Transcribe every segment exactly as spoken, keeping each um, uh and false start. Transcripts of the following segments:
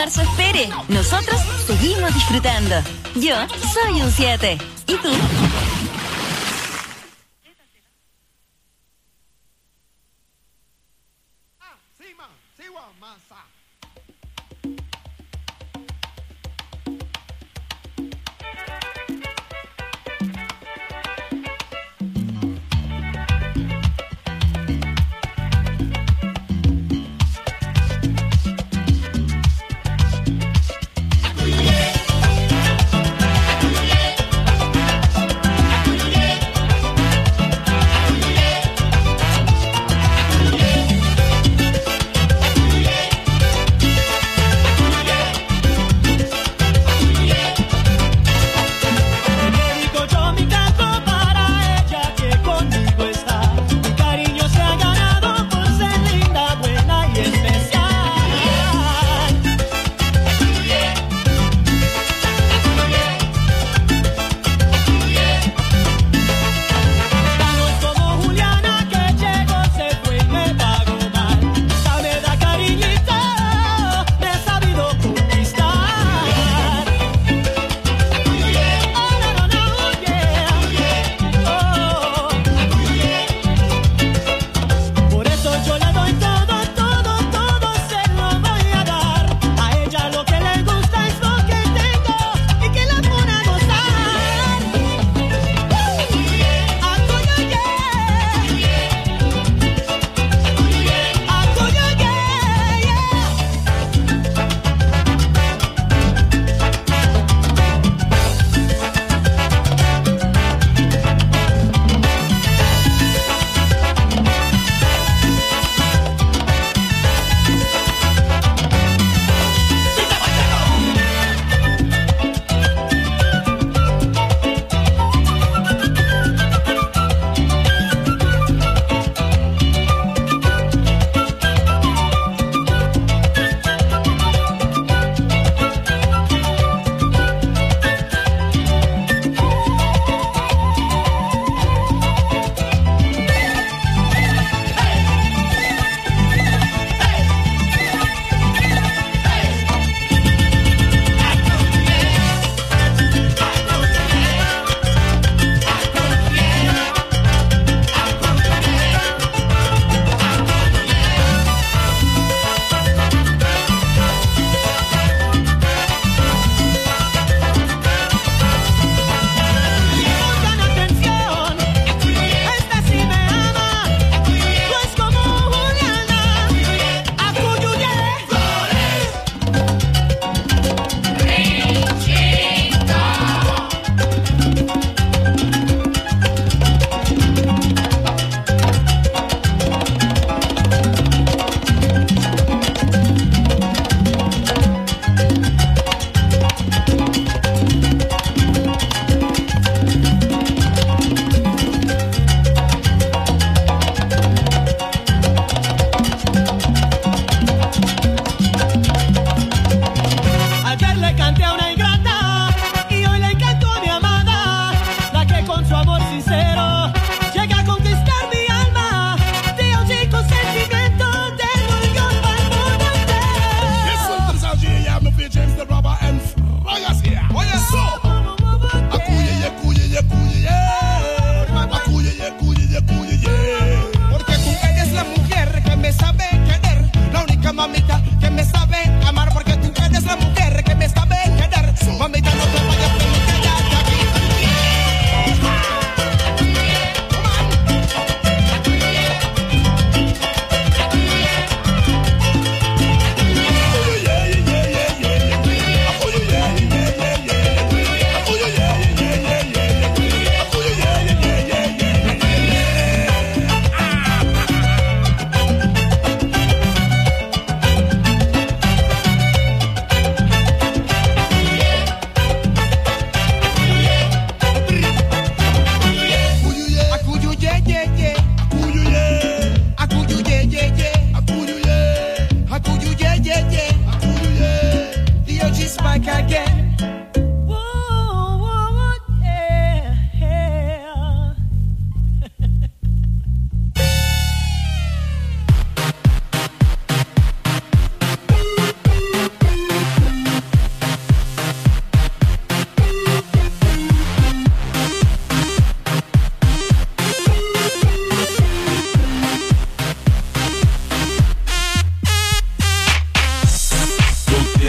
marzo espere. Nosotros seguimos disfrutando. Yo soy un siete. ¿Y tú?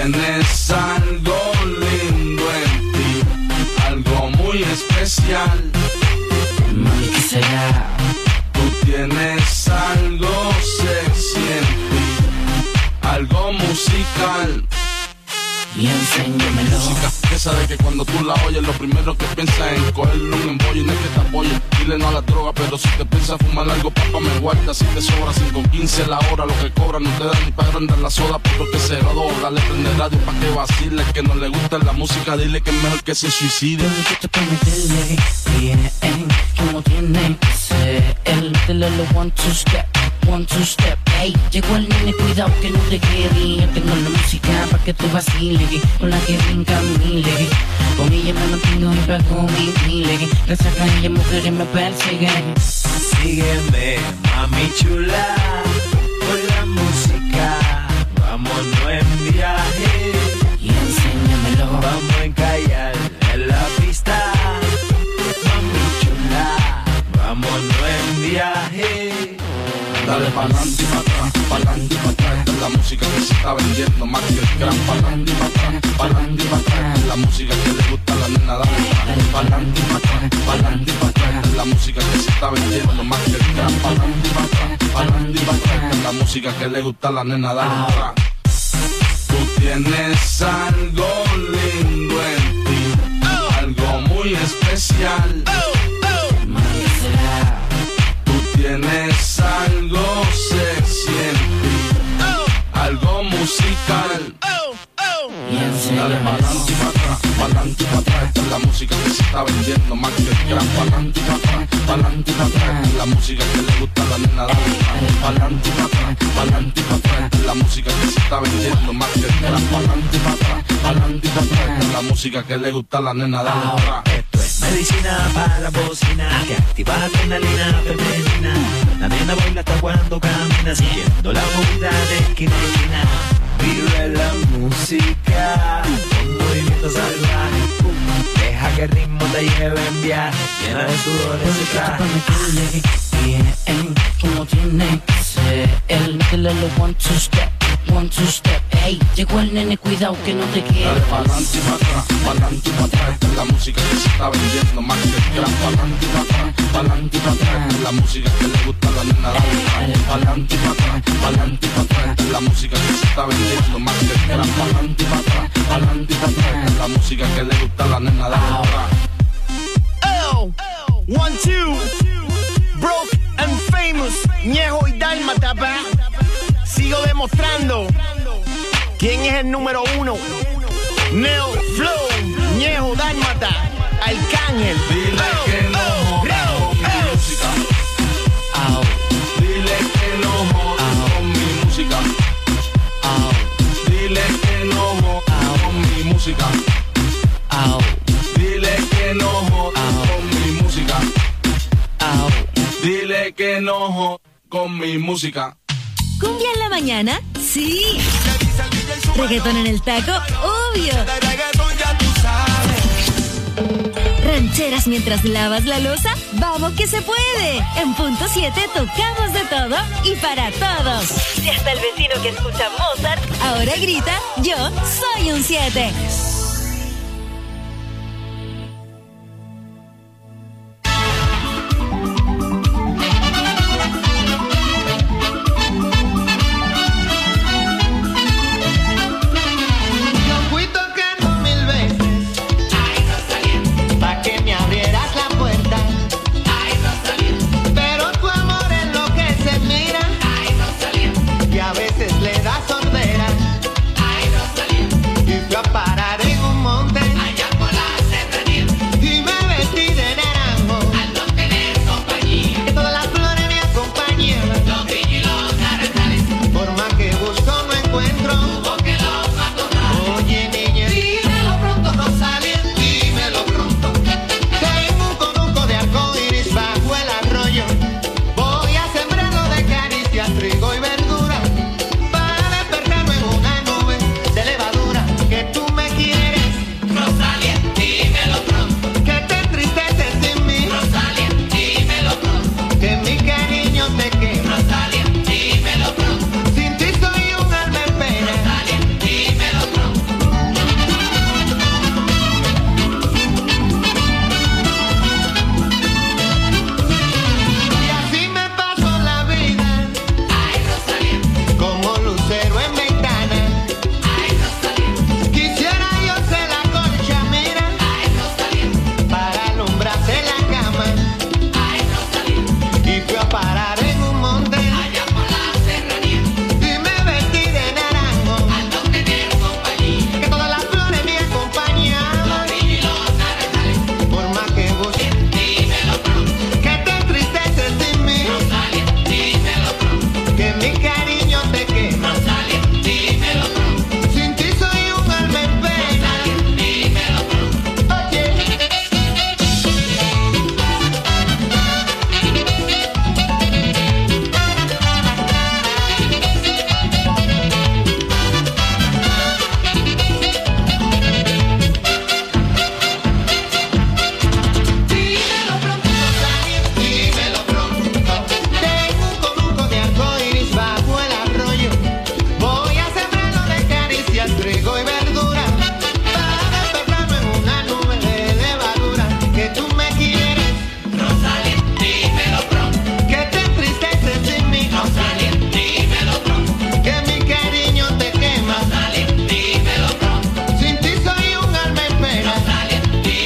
tienes algo lindo en ti, algo muy especial. Mami, ¿qué será? Tú tienes algo sexy en ti, algo musical. Y enséñamelo. Música esa de que cuando tú la oyes, lo primero que piensas es en cogerle un embollo y no es que te apoye. Dile no a la droga, pero si te piensas fumar algo, papá, me guarda. Si te sobra cinco quince la hora, lo que cobra no te da ni para agrandar la soda, porque que se lo dale, prende radio pa' que vacile. Que no le gusta la música, dile que es mejor que se suicide. Yo necesito prometerle bien como tiene que ser. El métele lo one two step, one two step. Ey, llegó el nene, cuidado que no te quede. Yo tengo la música pa' que tú vaciles, con la que brinca miles. Con ella me mantengo y pago mi miles. Gracias a ella mujeres me persiguen. Sígueme, mami chula, por la música. Vámonos en viaje y enséñamelo. Vamos a encallar en la pista. Mami chula, vámonos en viaje. Dale pa'lante y pa' atrás, pa'lante y pa' atrás. Esta es la música que se está vendiendo más que el crack. Pa'lante y pa' atrás, pa'lante y pa' atrás. Esta es la música que le gusta a la nena. Dale pa'lante y pa' atrás, pa'lante y pa' atrás. Esta es la música que se está vendiendo más que el crack. Pa'lante y pa' atrás, pa'lante y pa' atrás. Esta es la música que le gusta a la nena. Dale atrás. Tú tienes algo lindo en ti, algo muy especial. Mami, será. Tienes algo sexy en ti, algo musical. Y dale pa'lante y pa' atrás, pa'lante y pa' atrás. Esta es la música que se está vendiendo más que el crack. Pa'lante y pa' atrás, pa'lante y pa' atrás. Esta es la música que le gusta a la nena. Dale pa'lante y pa' atrás, pa'lante y pa' atrás. Esta es la música que se está vendiendo más que el crack. Pa'lante y pa' atrás, pa'lante y pa' atrás. Esta es la música que le gusta a la nena. Dale esto es medicina para la bocina, que activa adrenalina femenina. La nena baila hasta cuando camina, siguiendo la movida de esquina a esquina. Vive la música, con movimiento salvaje. Deja que el ritmo te lleve en viaje, llena de sudores y traje. Bien, como tiene que ser. El métele lo one two step, one two step. Ey, llegó el nene, cuidado que no te quede. Dale pa'lante y pa' atrás, pa'lante y pa' atrás. Esta es la música que se está vendiendo más que el crack. Pa'lante y pa' atrás, pa'lante y pa' atrás. Esta es la música que le gusta a la nena. Dale pa'lante y pa' atrás, pa'lante y pa' atrás. Esta es la música que se está vendiendo más que el crack. Pa'lante y pa' atrás, pa'lante y pa' atrás. Esta es la música que le gusta a la nena. Dale. Oh, one, two, broke and famous, Ñejo y Dálmata, pa. Sigo demostrando quién es el número uno. Neo Flow, Ñejo, Dálmata, Arcángel. Dile oh, que no oh, jodas oh, con mi oh. música. Au, Dile que no jodas con mi música. au, Dile que no jodas con mi música. au, Dile que no jodas con mi música. au. Dile que no jodas con mi música. ¿Cumbia en la mañana? Sí. ¿Reggaetón en el taco? Obvio. ¿Rancheras mientras lavas la loza? ¡Vamos que se puede! En Punto siete tocamos de todo y para todos. Si hasta el vecino que escucha Mozart ahora grita, yo soy un siete.